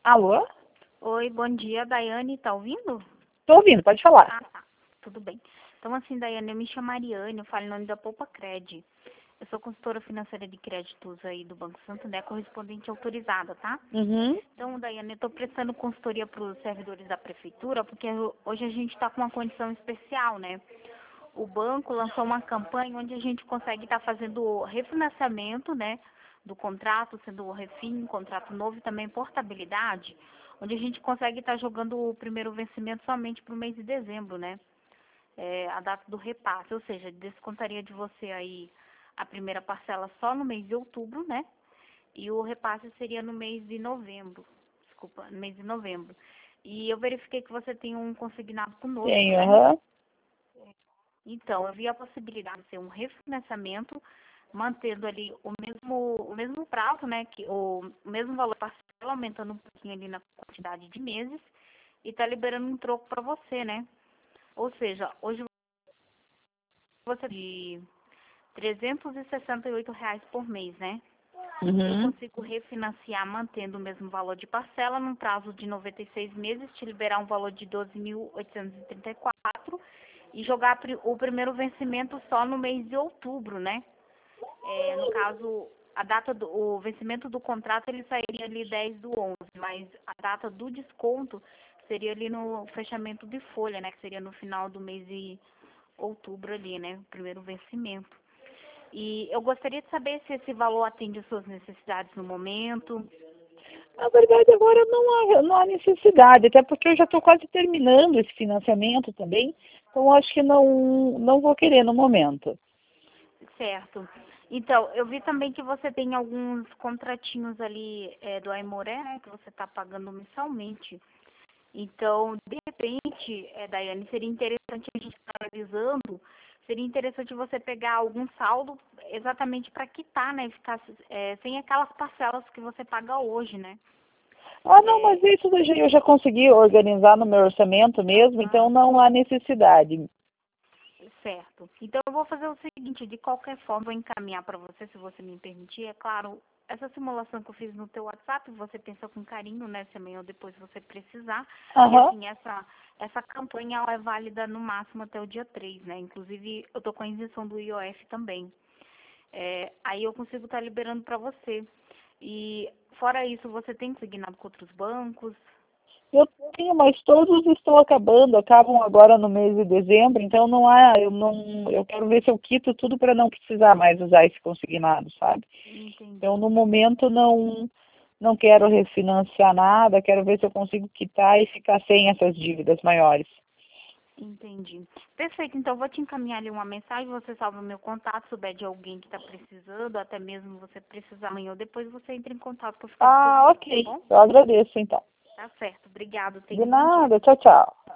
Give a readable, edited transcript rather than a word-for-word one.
Alô? Oi, bom dia, Daiane, tá ouvindo? Tô ouvindo, pode falar. Ah, tá, tudo bem. Então, assim, Daiane, eu me chamo Ariane, eu falo em nome da Poupa Cred. Eu sou consultora financeira de créditos aí do Banco Santander, correspondente autorizada, tá? Uhum. Então, Daiane, eu tô prestando consultoria para os servidores da prefeitura, porque hoje a gente tá com uma condição especial, né? O banco lançou uma campanha onde a gente consegue estar fazendo refinanciamento, né, do contrato, sendo o refim, contrato novo e também portabilidade, onde a gente consegue estar jogando o primeiro vencimento somente para o mês de dezembro, né, a data do repasse, ou seja, descontaria de você aí a primeira parcela só no mês de outubro, né, e o repasse seria no mês de novembro, desculpa, no mês de novembro. E eu verifiquei que você tem um consignado conosco, Tenho, né? aham. Então, eu vi a possibilidade de ser um refinanciamento, mantendo ali o mesmo prazo, né, o mesmo valor parcela, aumentando um pouquinho ali na quantidade de meses, e tá liberando um troco para você, né? Ou seja, hoje você de R$ 368 por mês, né? Eu Uhum. consigo refinanciar mantendo o mesmo valor de parcela num prazo de 96 meses, te liberar um valor de 12.834 e jogar o primeiro vencimento só no mês de outubro, né? No caso, o vencimento do contrato ele sairia ali 10/11, mas a data do desconto seria ali no fechamento de folha, né? Que seria no final do mês de outubro ali, né? O primeiro vencimento. E eu gostaria de saber se esse valor atende às suas necessidades no momento. Na verdade, agora não há necessidade, até porque eu já estou quase terminando esse financiamento também, então acho que não vou querer no momento. Certo. Então, eu vi também que você tem alguns contratinhos ali do Aimoré, né, que você está pagando mensalmente. Então, de repente, Daiane, seria interessante a gente estar analisando, seria interessante você pegar algum saldo exatamente para quitar, né, ficar sem aquelas parcelas que você paga hoje, né? Ah, não, mas É, isso eu já consegui organizar no meu orçamento mesmo, então ah, não há necessidade. Certo. Então eu vou fazer o seguinte, de qualquer forma, vou encaminhar para você, se você me permitir. É claro, essa simulação que eu fiz no teu WhatsApp, você pensa com carinho, né, se amanhã ou depois você precisar. E Aham. assim, essa campanha ela é válida no máximo até o dia 3, né? Inclusive, eu tô com a isenção do IOF também. Aí eu consigo estar liberando para você. E fora isso, você tem consignado com outros bancos? Eu tenho, mas todos estão acabando, acabam agora no mês de dezembro, então não há, eu quero ver se eu quito tudo para não precisar mais usar esse consignado, sabe? Então, Entendi. no momento, não quero refinanciar nada, quero ver se eu consigo quitar e ficar sem essas dívidas maiores. Entendi. Perfeito, então eu vou te encaminhar ali uma mensagem, você salva o meu contato, se souber de alguém que está precisando, até mesmo você precisar amanhã ou depois, você entra em contato que eu fico à Ah, disposição, tá ok. bom? Eu agradeço, então. Tá certo, obrigado, tenha De um bom dia. nada. Tchau, tchau.